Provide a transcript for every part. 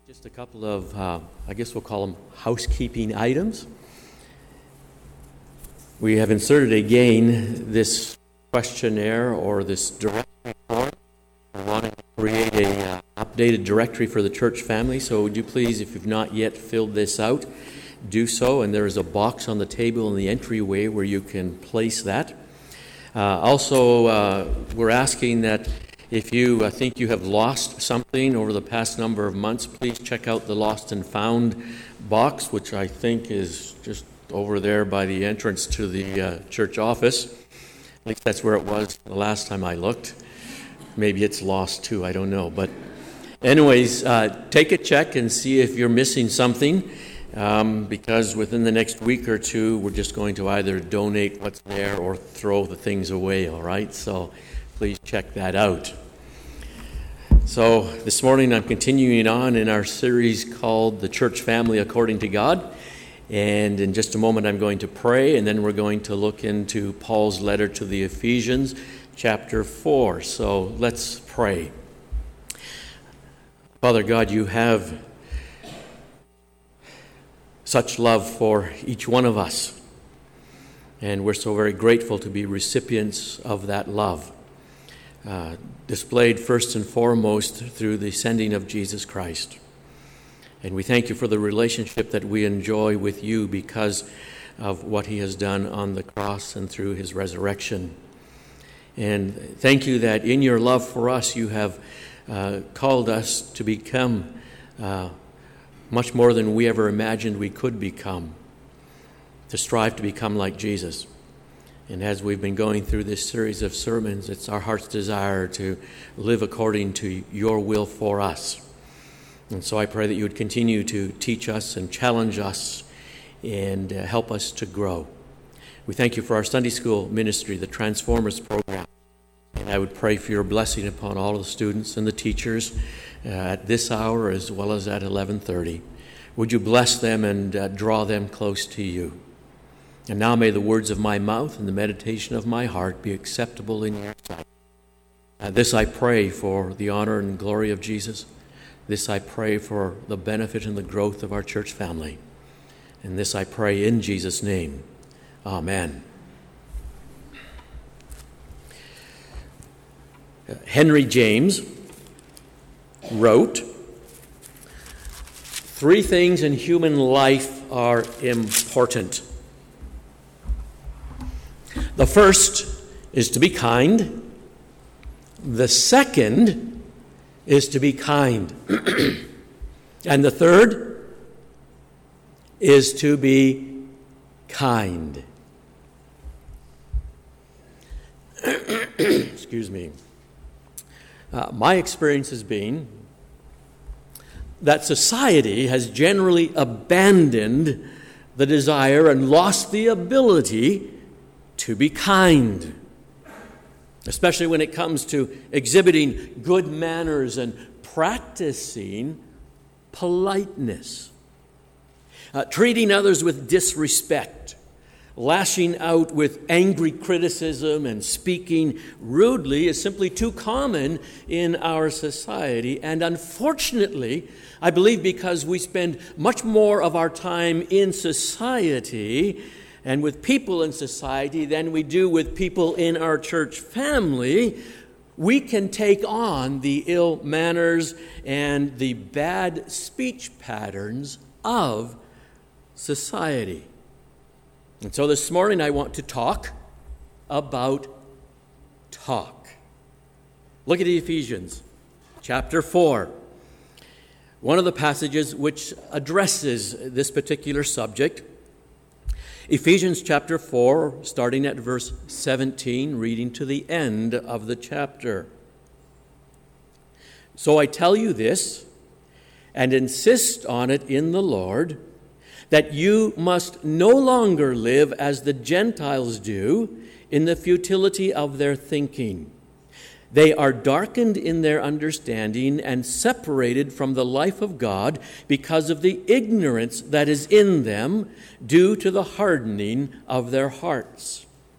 Just a couple of, I guess we'll call them housekeeping items. We have inserted again this questionnaire or this directory form. We want to create an updated directory for the church family. So would you please, if you've not yet filled this out, do so. And there is a box on the table in the entryway where you can place that. Also, we're asking that if you think you have lost something over the past number of months, please check out the Lost and Found box, which I think is just over there by the entrance to the church office. At least that's where it was the last time I looked. Maybe it's lost too, I don't know. But anyways, take a check and see if you're missing something, because within the next week or two, we're just going to either donate what's there or throw the things away, all right? So please check that out. So this morning I'm continuing on in our series called The Church Family According to God. And in just a moment I'm going to pray, and then we're going to look into Paul's letter to the Ephesians, chapter 4. So let's pray. Father God, you have such love for each one of us. And we're so very grateful to be recipients of that love. Displayed first and foremost through the sending of Jesus Christ. And we thank you for the relationship that we enjoy with you because of what he has done on the cross and through his resurrection. And thank you that in your love for us, you have called us to become much more than we ever imagined we could become, to strive to become like Jesus. And as we've been going through this series of sermons, it's our heart's desire to live according to your will for us. And so I pray that you would continue to teach us and challenge us and help us to grow. We thank you for our Sunday school ministry, the Transformers program. And I would pray for your blessing upon all of the students and the teachers at this hour as well as at 11:30. Would you bless them and draw them close to you? And now may the words of my mouth and the meditation of my heart be acceptable in your sight. This I pray for the honor and glory of Jesus. This I pray for the benefit and the growth of our church family. And this I pray in Jesus' name. Amen. Henry James wrote, "Three things in human life are important. The first is to be kind. The second is to be kind. And the third is to be kind." Excuse me. My experience has been that society has generally abandoned the desire and lost the ability to be kind, especially when it comes to exhibiting good manners and practicing politeness. Treating others with disrespect, lashing out with angry criticism and speaking rudely is simply too common in our society. And unfortunately, I believe because we spend much more of our time in society and with people in society than we do with people in our church family, we can take on the ill manners and the bad speech patterns of society. And so this morning I want to talk about talk. Look at Ephesians chapter 4. One of the passages which addresses this particular subject. Ephesians chapter 4, starting at verse 17, reading to the end of the chapter. "So I tell you this, and insist on it in the Lord, that you must no longer live as the Gentiles do in the futility of their thinking. They are darkened in their understanding and separated from the life of God because of the ignorance that is in them due to the hardening of their hearts.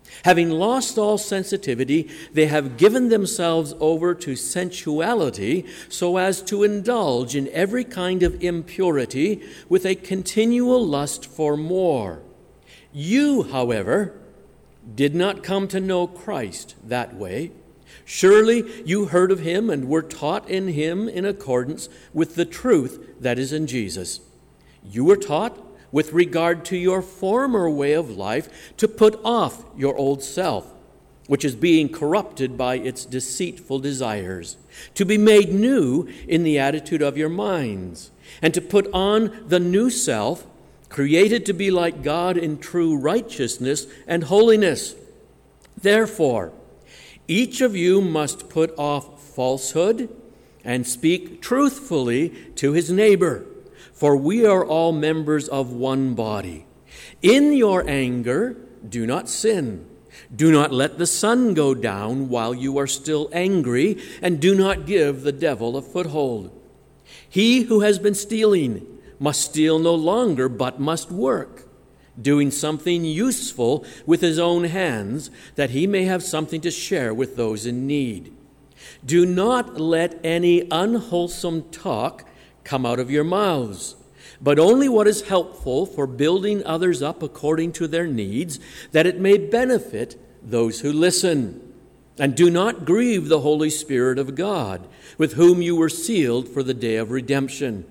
Having lost all sensitivity, they have given themselves over to sensuality so as to indulge in every kind of impurity with a continual lust for more. You, however, did not come to know Christ that way. Surely you heard of him and were taught in him in accordance with the truth that is in Jesus. You were taught, with regard to your former way of life, to put off your old self, which is being corrupted by its deceitful desires, to be made new in the attitude of your minds, and to put on the new self, created to be like God in true righteousness and holiness. Therefore, each of you must put off falsehood and speak truthfully to his neighbor, for we are all members of one body. In your anger, do not sin. Do not let the sun go down while you are still angry, and do not give the devil a foothold. He who has been stealing must steal no longer, but must work, doing something useful with his own hands, that he may have something to share with those in need. Do not let any unwholesome talk come out of your mouths, but only what is helpful for building others up according to their needs, that it may benefit those who listen. And do not grieve the Holy Spirit of God, with whom you were sealed for the day of redemption.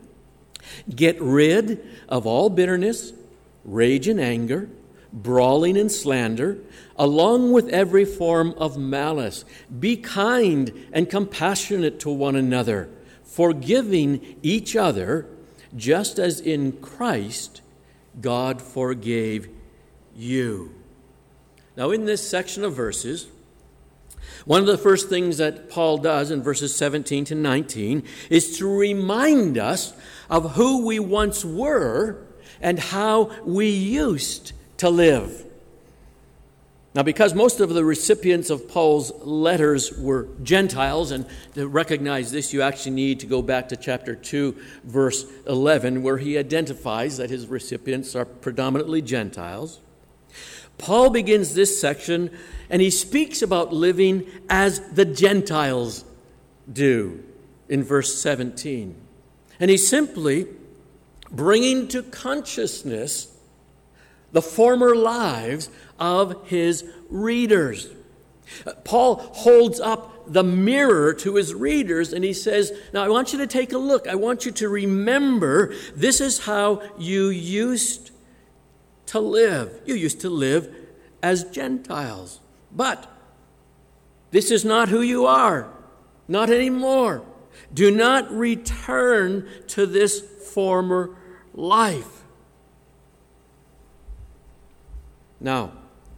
Get rid of all bitterness, rage and anger, brawling and slander, along with every form of malice. Be kind and compassionate to one another, forgiving each other, just as in Christ God forgave you. Now, in this section of verses, one of the first things that Paul does in verses 17 to 19 is to remind us of who we once were and how we used to live. Now, because most of the recipients of Paul's letters were Gentiles, and to recognize this, you actually need to go back to chapter 2, verse 11, where he identifies that his recipients are predominantly Gentiles. Paul begins this section, and he speaks about living as the Gentiles do in verse 17. And he's simply bringing to consciousness the former lives of his readers. Paul holds up the mirror to his readers and he says, now I want you to take a look. I want you to remember this is how you used to live. You used to live as Gentiles. But this is not who you are. Not anymore. Do not return to this former life. Now,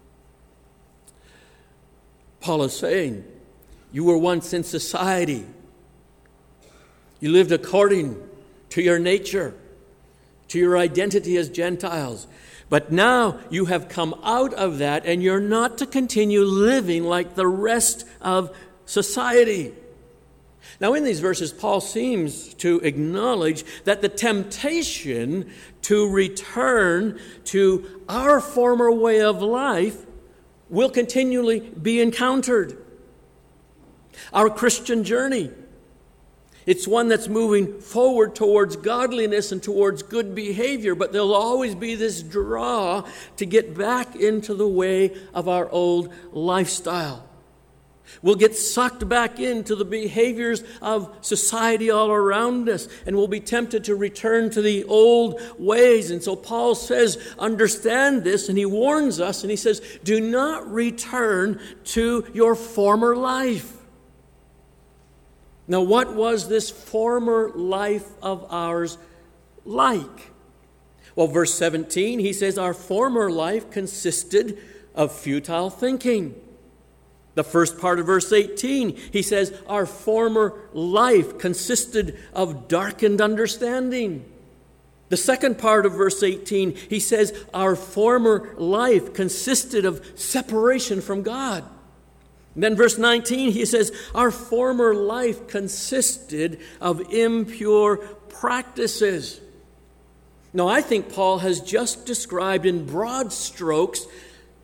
Paul is saying, you were once in society. You lived according to your nature, to your identity as Gentiles. But now you have come out of that and you're not to continue living like the rest of society. Now, in these verses, Paul seems to acknowledge that the temptation to return to our former way of life will continually be encountered. Our Christian journey, it's one that's moving forward towards godliness and towards good behavior, but there'll always be this draw to get back into the way of our old lifestyle. We'll get sucked back into the behaviors of society all around us, and we'll be tempted to return to the old ways. And so Paul says, understand this, and he warns us, and he says, do not return to your former life. Now, what was this former life of ours like? Well, verse 17, he says, our former life consisted of futile thinking. The first part of verse 18, he says, our former life consisted of darkened understanding. The second part of verse 18, he says, our former life consisted of separation from God. And then verse 19, he says, our former life consisted of impure practices. Now, I think Paul has just described in broad strokes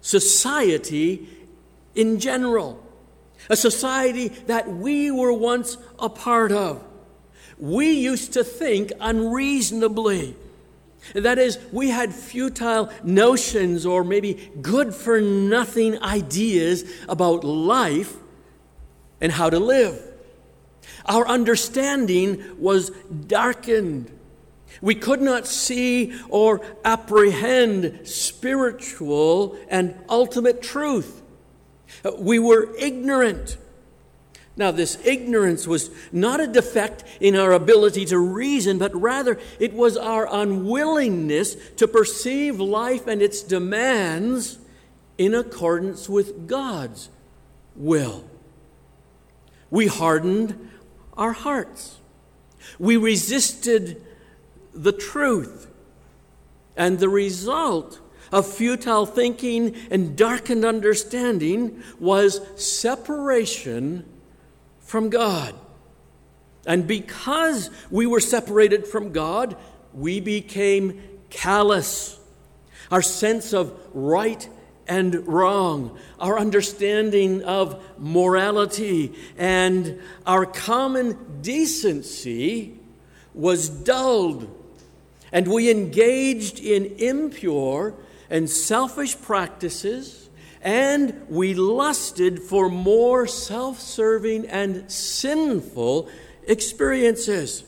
society in general, a society that we were once a part of. We used to think unreasonably. That is, we had futile notions or maybe good-for-nothing ideas about life and how to live. Our understanding was darkened. We could not see or apprehend spiritual and ultimate truth. We were ignorant. Now, this ignorance was not a defect in our ability to reason, but rather it was our unwillingness to perceive life and its demands in accordance with God's will. We hardened our hearts. We resisted the truth. And the result of futile thinking and darkened understanding was separation from God. And because we were separated from God, we became callous. Our sense of right and wrong, our understanding of morality, and our common decency was dulled. And we engaged in impure and selfish practices, and we lusted for more self-serving and sinful experiences.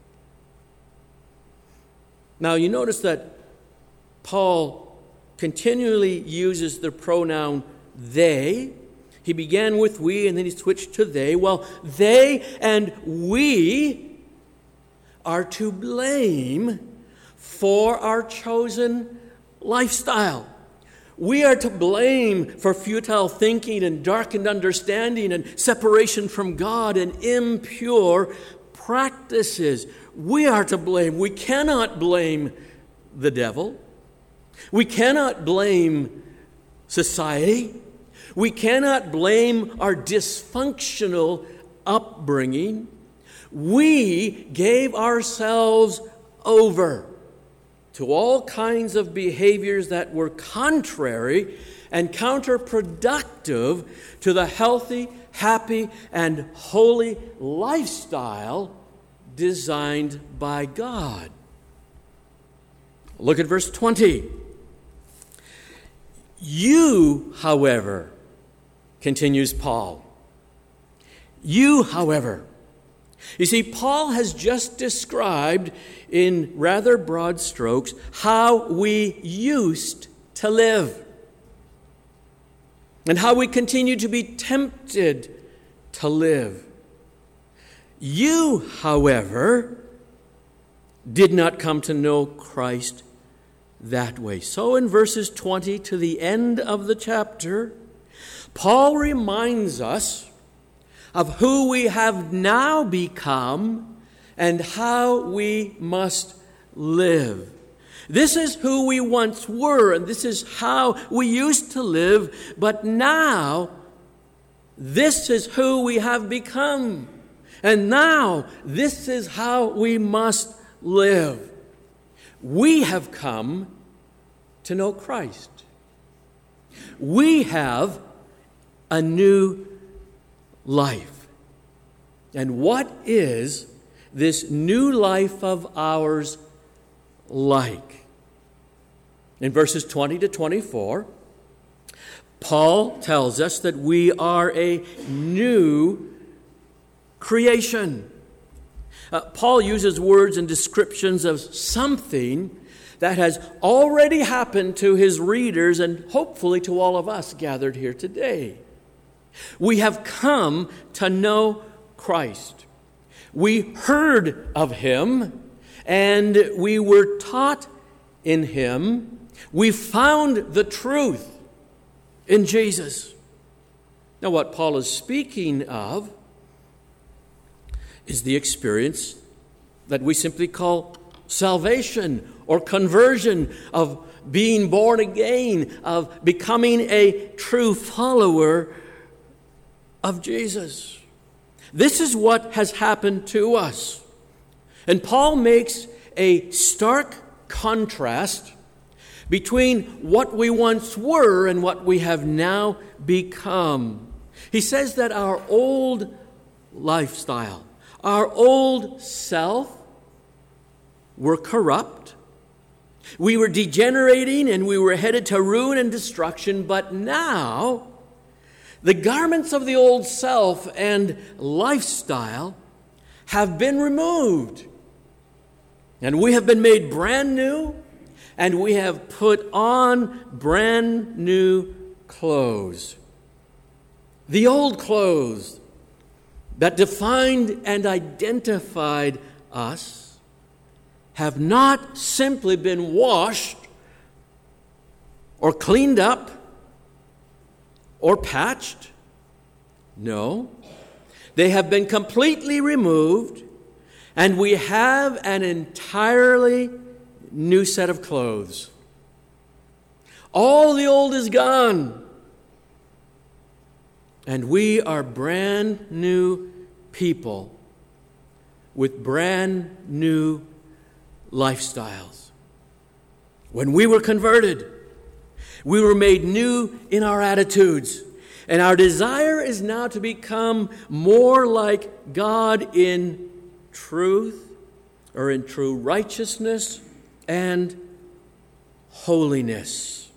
Now, you notice that Paul continually uses the pronoun they. He began with we, and then he switched to they. Well, they and we are to blame for our chosen lifestyle. We are to blame for futile thinking and darkened understanding and separation from God and impure practices. We are to blame. We cannot blame the devil. We cannot blame society. We cannot blame our dysfunctional upbringing. We gave ourselves over to all kinds of behaviors that were contrary and counterproductive to the healthy, happy, and holy lifestyle designed by God. Look at verse 20. You, however, continues Paul. You, however. You see, Paul has just described in rather broad strokes how we used to live and how we continue to be tempted to live. You, however, did not come to know Christ that way. So in verses 20 to the end of the chapter, Paul reminds us of who we have now become and how we must live. This is who we once were, and this is how we used to live, but now this is who we have become. And now this is how we must live. We have come to know Christ. We have a new life. And what is this new life of ours like? In verses 20 to 24, Paul tells us that we are a new creation. Paul uses words and descriptions of something that has already happened to his readers and hopefully to all of us gathered here today. We have come to know Christ. We heard of him and we were taught in him. We found the truth in Jesus. Now, what Paul is speaking of is the experience that we simply call salvation or conversion, of being born again, of becoming a true follower of Jesus. This is what has happened to us. And Paul makes a stark contrast between what we once were and what we have now become. He says that our old lifestyle, our old self, were corrupt. We were degenerating and we were headed to ruin and destruction, but now the garments of the old self and lifestyle have been removed. And we have been made brand new, and we have put on brand new clothes. The old clothes that defined and identified us have not simply been washed or cleaned up or patched. No, they have been completely removed, and we have an entirely new set of clothes. All the old is gone, and we are brand new people with brand new lifestyles. When we were converted, we were made new in our attitudes, and our desire is now to become more like God in truth, or in true righteousness and holiness.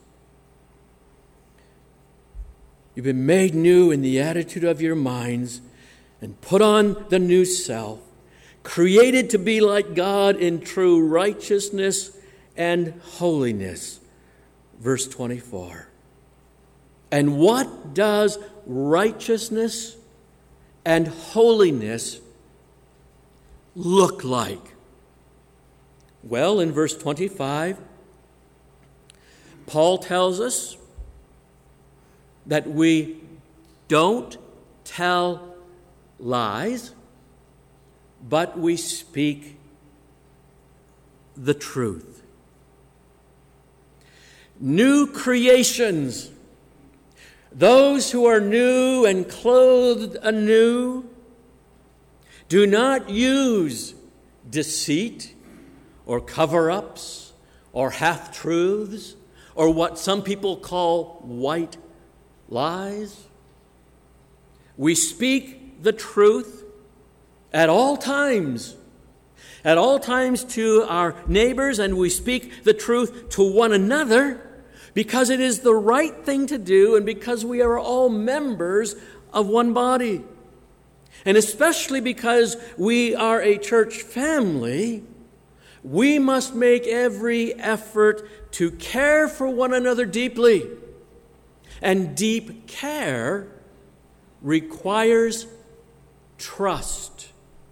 You've been made new in the attitude of your minds and put on the new self, created to be like God in true righteousness and holiness. Verse 24. And what does righteousness and holiness look like? Well, in verse 25, Paul tells us that we don't tell lies, but we speak the truth. New creations, those who are new and clothed anew, do not use deceit or cover-ups or half-truths or what some people call white lies. We speak the truth at all times to our neighbors, and we speak the truth to one another because it is the right thing to do and because we are all members of one body. And especially because we are a church family, we must make every effort to care for one another deeply. And deep care requires trust.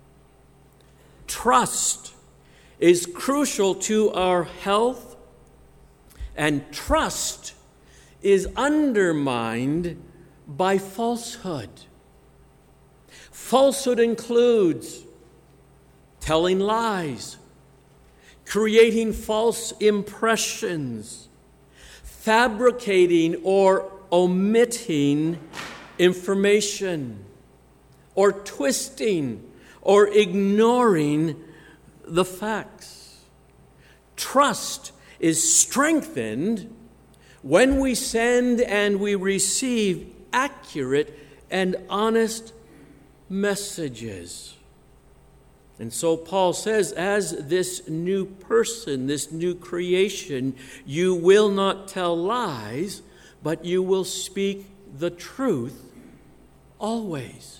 Trust is crucial to our health, and trust is undermined by falsehood. Falsehood includes telling lies, creating false impressions, fabricating or omitting information, or twisting or ignoring the facts. Trust is strengthened when we send and we receive accurate and honest messages. And so Paul says, as this new person, this new creation, you will not tell lies, but you will speak the truth always.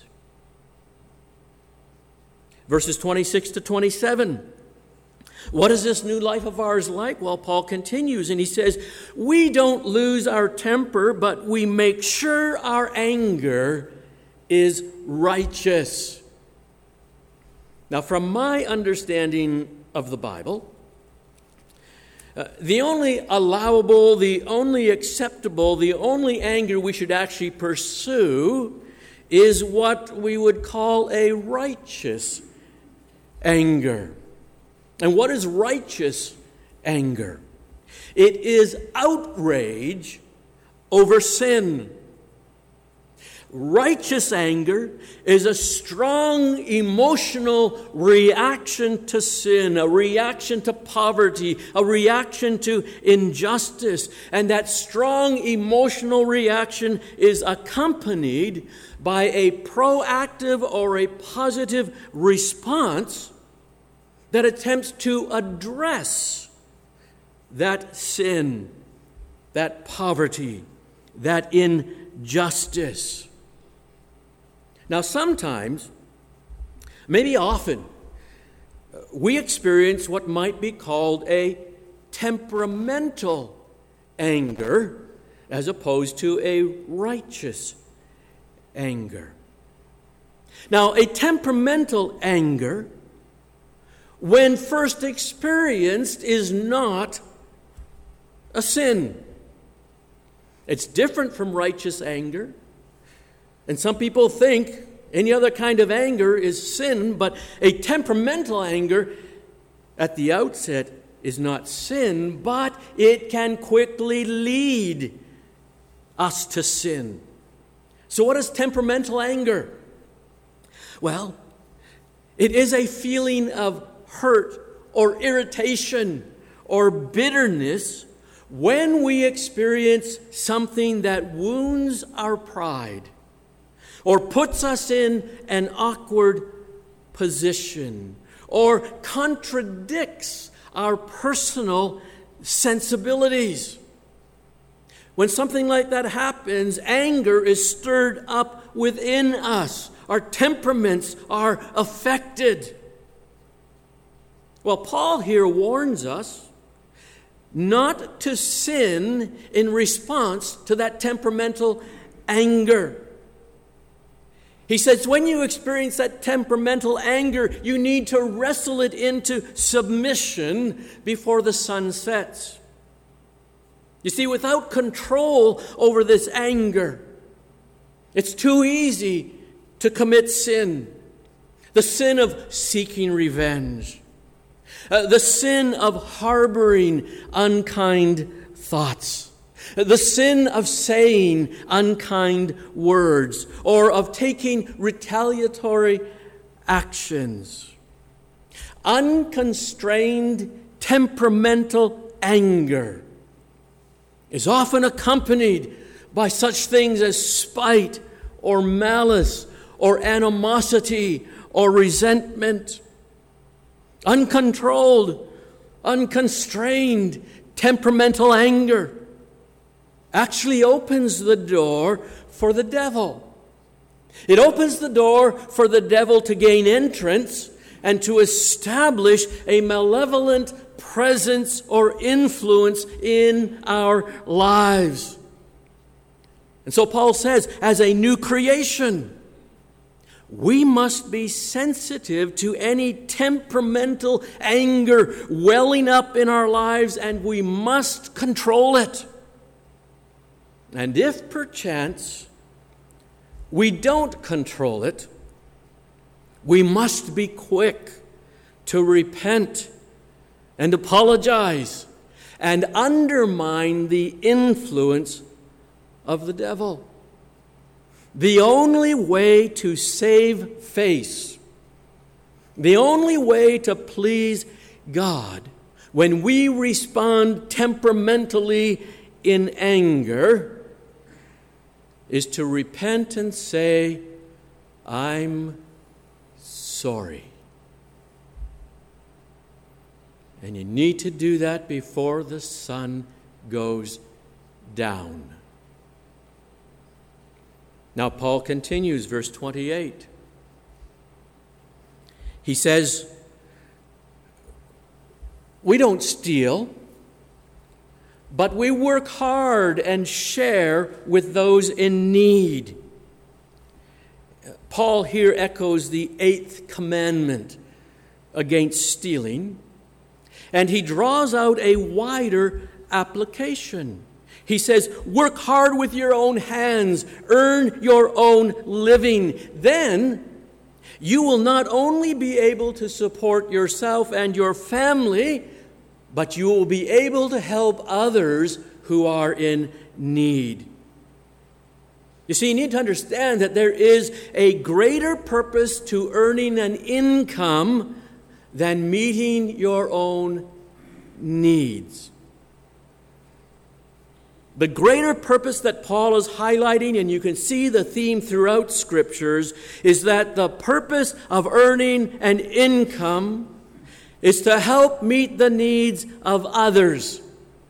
Verses 26 to 27. What is this new life of ours like? Well, Paul continues and he says, we don't lose our temper, but we make sure our anger is righteous. Now, from my understanding of the Bible, the only allowable, the only acceptable, the only anger we should actually pursue is what we would call a righteous anger. And what is righteous anger? It is outrage over sin. Righteous anger is a strong emotional reaction to sin, a reaction to poverty, a reaction to injustice. And that strong emotional reaction is accompanied by a proactive or a positive response that attempts to address that sin, that poverty, that injustice. Now, sometimes, maybe often, we experience what might be called a temperamental anger as opposed to a righteous anger. Now, a temperamental anger, when first experienced, is not a sin. It's different from righteous anger. And some people think any other kind of anger is sin, but a temperamental anger at the outset is not sin, but it can quickly lead us to sin. So what is temperamental anger? Well, it is a feeling of hurt or irritation or bitterness when we experience something that wounds our pride or puts us in an awkward position or contradicts our personal sensibilities. When something like that happens, anger is stirred up within us. Our temperaments are affected. Well, Paul here warns us not to sin in response to that temperamental anger. He says when you experience that temperamental anger, you need to wrestle it into submission before the sun sets. You see, without control over this anger, it's too easy to commit sin. The sin of seeking revenge. The sin of harboring unkind thoughts. The sin of saying unkind words or of taking retaliatory actions. Unconstrained temperamental anger is often accompanied by such things as spite or malice or animosity or resentment. Uncontrolled, unconstrained temperamental anger actually opens the door for the devil. It opens the door for the devil to gain entrance and to establish a malevolent presence or influence in our lives. And so Paul says, as a new creation, we must be sensitive to any temperamental anger welling up in our lives, and we must control it. And if perchance we don't control it, we must be quick to repent and apologize and undermine the influence of the devil. The only way to save face, the only way to please God when we respond temperamentally in anger is to repent and say, I'm sorry. And you need to do that before the sun goes down. Now, Paul continues, verse 28. He says, we don't steal, but we work hard and share with those in need. Paul here echoes the 8th commandment against stealing, and he draws out a wider application. He says, work hard with your own hands, earn your own living. Then you will not only be able to support yourself and your family, but you will be able to help others who are in need. You see, you need to understand that there is a greater purpose to earning an income than meeting your own needs. The greater purpose that Paul is highlighting, and you can see the theme throughout Scriptures, is that the purpose of earning an income is to help meet the needs of others.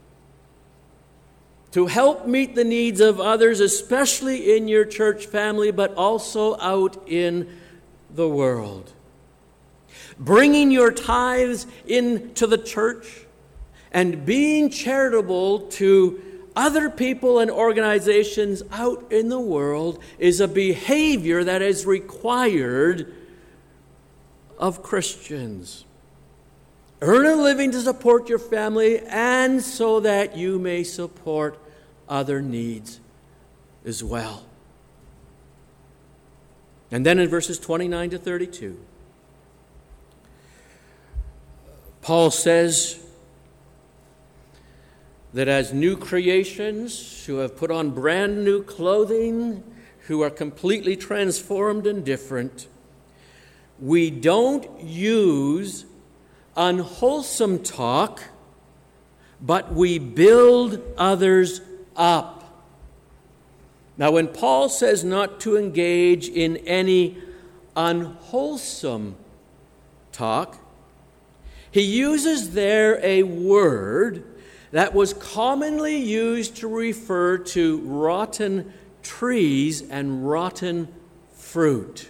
To help meet the needs of others, especially in your church family, but also out in the world. Bringing your tithes into the church and being charitable to other people and organizations out in the world is a behavior that is required of Christians. Earn a living to support your family and so that you may support other needs as well. And then in verses 29 to 32, Paul says that as new creations who have put on brand new clothing, who are completely transformed and different, we don't use unwholesome talk, but we build others up. Now, when Paul says not to engage in any unwholesome talk, he uses there a word that was commonly used to refer to rotten trees and rotten fruit.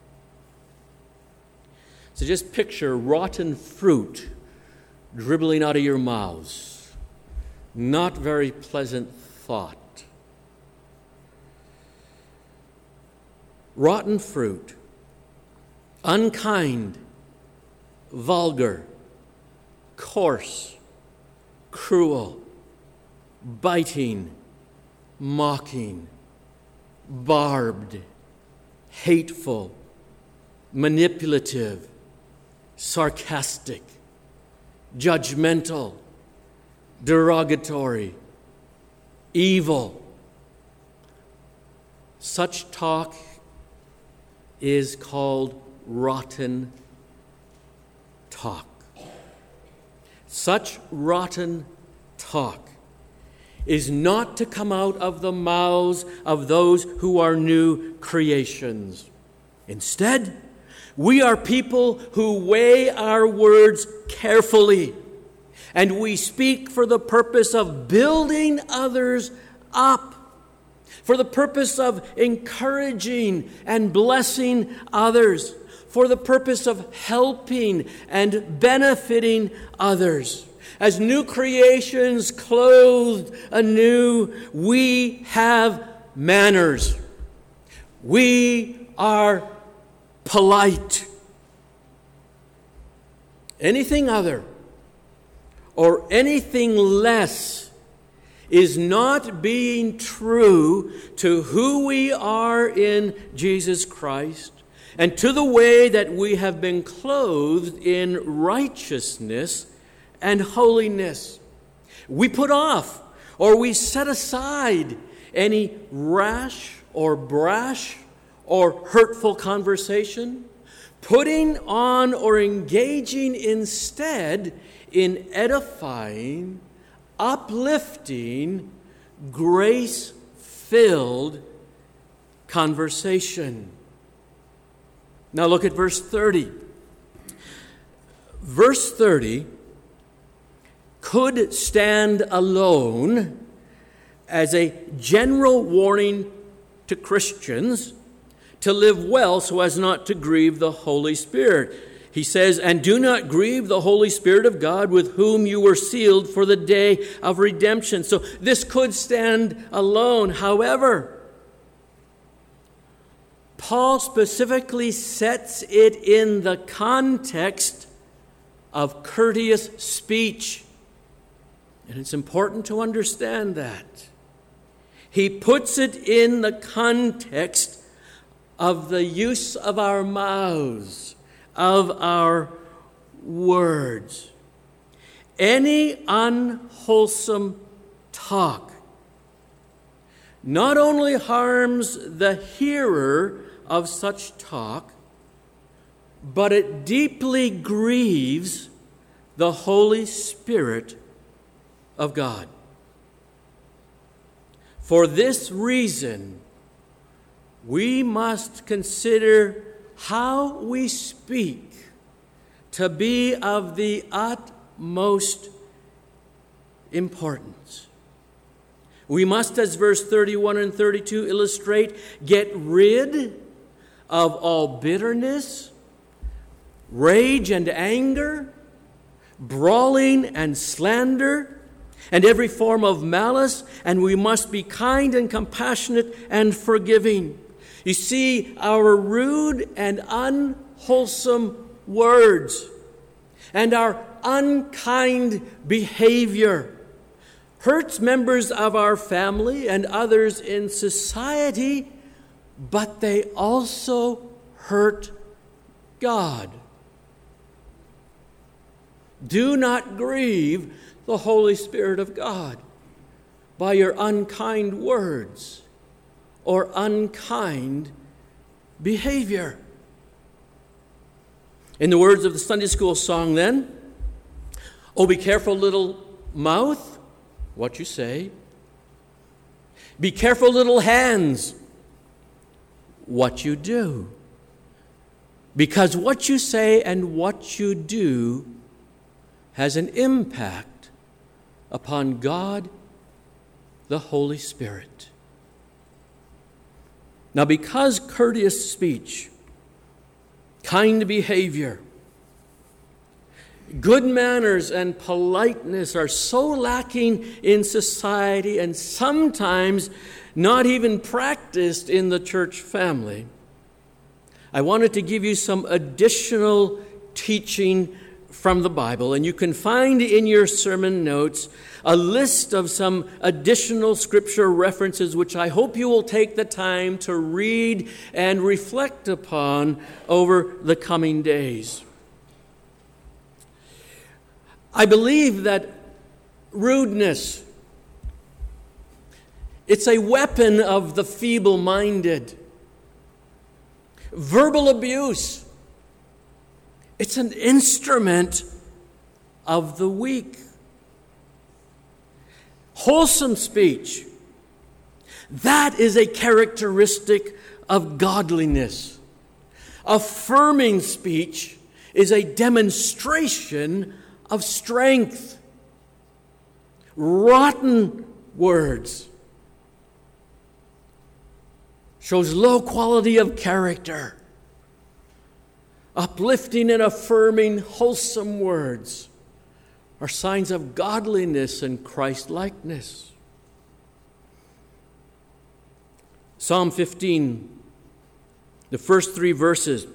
So just picture rotten fruit dribbling out of your mouths. Not very pleasant thought. Rotten fruit, unkind, vulgar, coarse, cruel, biting, mocking, barbed, hateful, manipulative, sarcastic, judgmental, derogatory, evil. Such talk is called rotten talk. Such rotten talk is not to come out of the mouths of those who are new creations. Instead, we are people who weigh our words carefully, and we speak for the purpose of building others up, for the purpose of encouraging and blessing others, for the purpose of helping and benefiting others. As new creations clothed anew, we have manners. We are polite. Anything other or anything less is not being true to who we are in Jesus Christ and to the way that we have been clothed in righteousness and holiness. We put off or we set aside any rash or brash or hurtful conversation, putting on or engaging instead in edifying, uplifting, grace-filled conversation. Now look at verse 30. Verse 30 could stand alone as a general warning to Christians to live well so as not to grieve the Holy Spirit. He says, "And do not grieve the Holy Spirit of God, with whom you were sealed for the day of redemption." So this could stand alone. However, Paul specifically sets it in the context of courteous speech. And it's important to understand that. He puts it in the context of the use of our mouths, of our words. Any unwholesome talk not only harms the hearer of such talk, but it deeply grieves the Holy Spirit of God. For this reason, we must consider how we speak to be of the utmost importance. We must, as verse 31 and 32 illustrate, get rid of all bitterness, rage and anger, brawling and slander, and every form of malice, and we must be kind and compassionate and forgiving. You see, our rude and unwholesome words and our unkind behavior hurts members of our family and others in society, but they also hurt God. Do not grieve the Holy Spirit of God by your unkind words or unkind behavior. In the words of the Sunday school song then, "Oh, be careful, little mouth, what you say. Be careful, little hands, what you do. Because what you say and what you do has an impact upon God, the Holy Spirit." Now, because courteous speech, kind behavior, good manners and politeness are so lacking in society and sometimes not even practiced in the church family, I wanted to give you some additional teaching from the Bible, and you can find in your sermon notes a list of some additional scripture references which I hope you will take the time to read and reflect upon over the coming days. I believe that rudeness, it's a weapon of the feeble-minded. Verbal abuse, it's an instrument of the weak. Wholesome speech, that is a characteristic of godliness. Affirming speech is a demonstration of strength. Rotten words shows low quality of character. Uplifting and affirming wholesome words are signs of godliness and Christ-likeness. Psalm 15, the first 3 verses.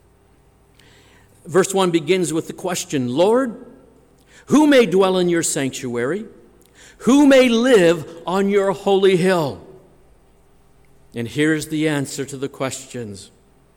Verse 1 begins with the question, "Lord, who may dwell in your sanctuary? Who may live on your holy hill?" And here's the answer to the questions.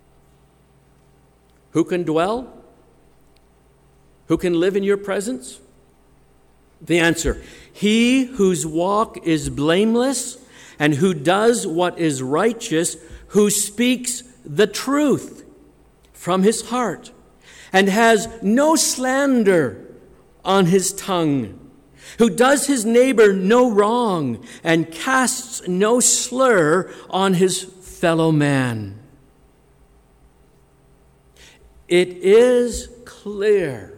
Who can dwell? Who can live in your presence? The answer, he whose walk is blameless and who does what is righteous, who speaks the truth from his heart and has no slander on his tongue, who does his neighbor no wrong and casts no slur on his fellow man. It is clear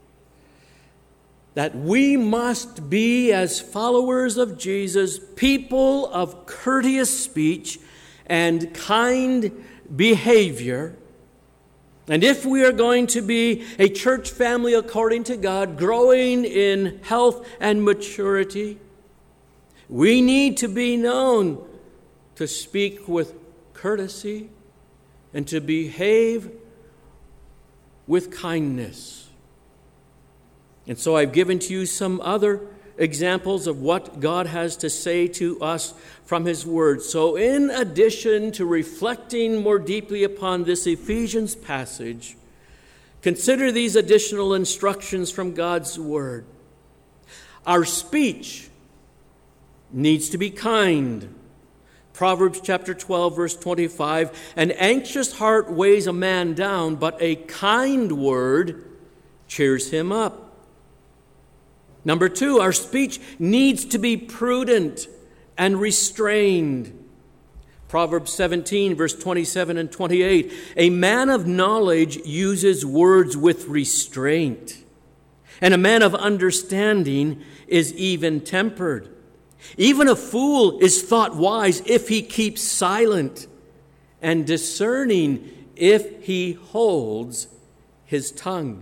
that we must be, as followers of Jesus, people of courteous speech and kind behavior. And if we are going to be a church family according to God, growing in health and maturity, we need to be known to speak with courtesy and to behave with kindness. And so I've given to you some other examples of what God has to say to us from His Word. So in addition to reflecting more deeply upon this Ephesians passage, consider these additional instructions from God's Word. Our speech needs to be kind, Proverbs chapter 12, verse 25, an anxious heart weighs a man down, but a kind word cheers him up. Number 2, our speech needs to be prudent and restrained. Proverbs 17, verse 27 and 28, a man of knowledge uses words with restraint, and a man of understanding is even-tempered. Even a fool is thought wise if he keeps silent, and discerning if he holds his tongue.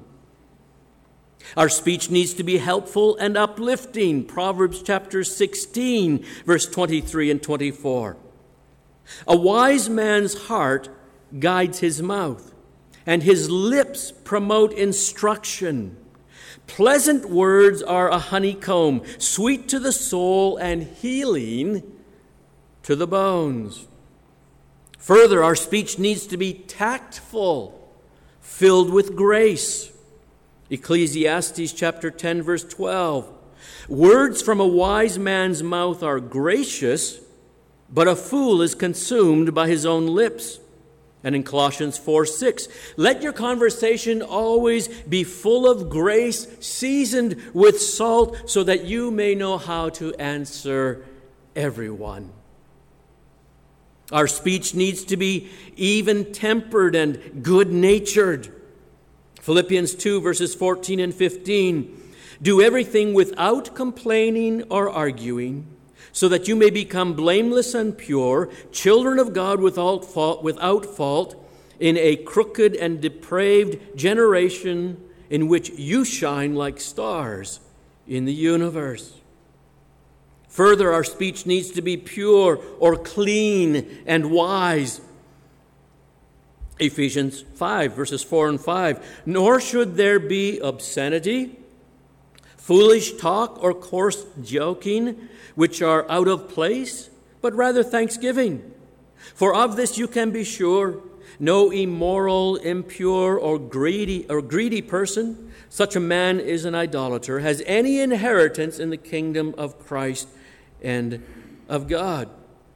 Our speech needs to be helpful and uplifting. Proverbs chapter 16, verse 23 and 24. A wise man's heart guides his mouth, and his lips promote instruction. Pleasant words are a honeycomb, sweet to the soul and healing to the bones. Further, our speech needs to be tactful, filled with grace. Ecclesiastes chapter 10, verse 12. Words from a wise man's mouth are gracious, but a fool is consumed by his own lips. And in Colossians 4:6, let your conversation always be full of grace, seasoned with salt, so that you may know how to answer everyone. Our speech needs to be even-tempered and good-natured. Philippians 2, verses 14 and 15, do everything without complaining or arguing, so that you may become blameless and pure, children of God without fault, in a crooked and depraved generation in which you shine like stars in the universe. Further, our speech needs to be pure or clean and wise. Ephesians 5, verses 4 and 5, nor should there be obscenity, foolish talk, or coarse joking, which are out of place, but rather thanksgiving. For of this you can be sure, no immoral, impure, or greedy person, such a man is an idolater, has any inheritance in the kingdom of Christ and of God.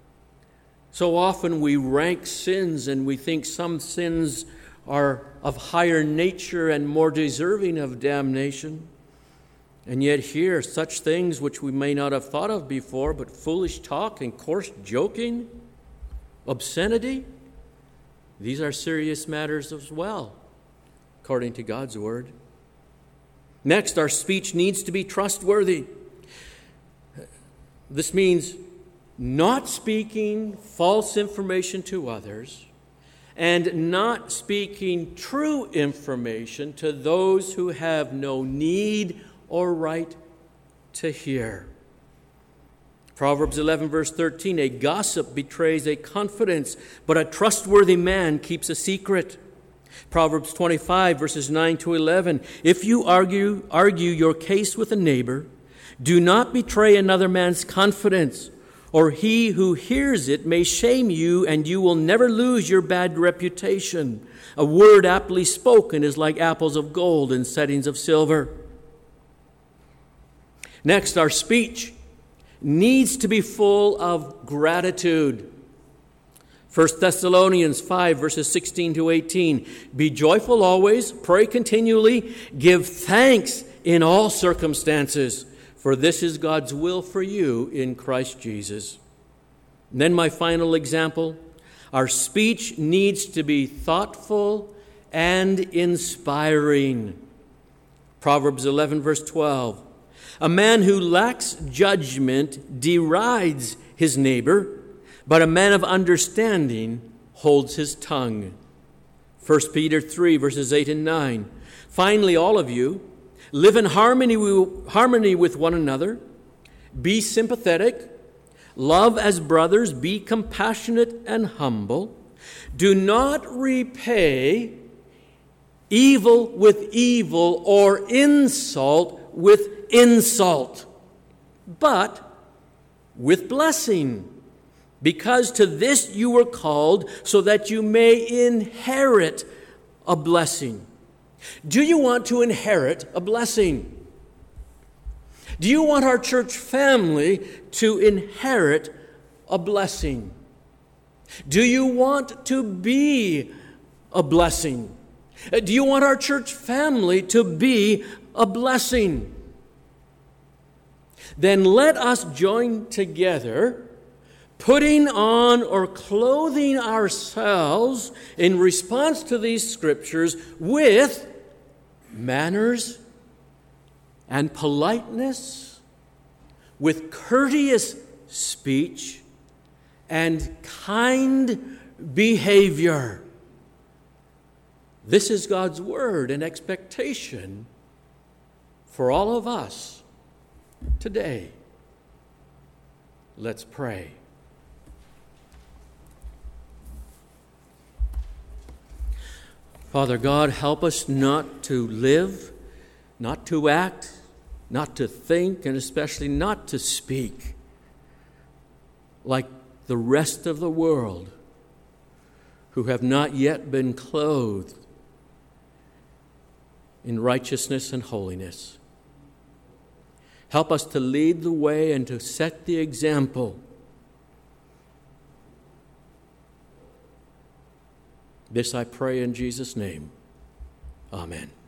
So often we rank sins and we think some sins are of higher nature and more deserving of damnation. And yet here, such things which we may not have thought of before, but foolish talk and coarse joking, obscenity, these are serious matters as well, according to God's word. Next, our speech needs to be trustworthy. This means not speaking false information to others and not speaking true information to those who have no need or right to hear. Proverbs 11, verse 13, a gossip betrays a confidence, but a trustworthy man keeps a secret. Proverbs 25, verses 9 to 11, if you argue your case with a neighbor, do not betray another man's confidence, or he who hears it may shame you, and you will never lose your bad reputation. A word aptly spoken is like apples of gold in settings of silver. Next, our speech needs to be full of gratitude. 1 Thessalonians 5, verses 16 to 18. Be joyful always, pray continually, give thanks in all circumstances, for this is God's will for you in Christ Jesus. And then my final example, our speech needs to be thoughtful and inspiring. Proverbs 11, verse 12. A man who lacks judgment derides his neighbor, but a man of understanding holds his tongue. 1 Peter 3, verses 8 and 9. Finally, all of you, live in harmony with one another, be sympathetic, love as brothers, be compassionate and humble. Do not repay evil with evil or insult with insult, but with blessing, because to this you were called, so that you may inherit a blessing. Do you want to inherit a blessing? Do you want our church family to inherit a blessing? Do you want to be a blessing? Do you want our church family to be a blessing? Then let us join together, putting on or clothing ourselves in response to these scriptures with manners and politeness, with courteous speech and kind behavior. This is God's word and expectation for all of us today. Let's pray. Father God, help us not to live, not to act, not to think, and especially not to speak like the rest of the world who have not yet been clothed in righteousness and holiness. Help us to lead the way and to set the example. This I pray in Jesus' name. Amen.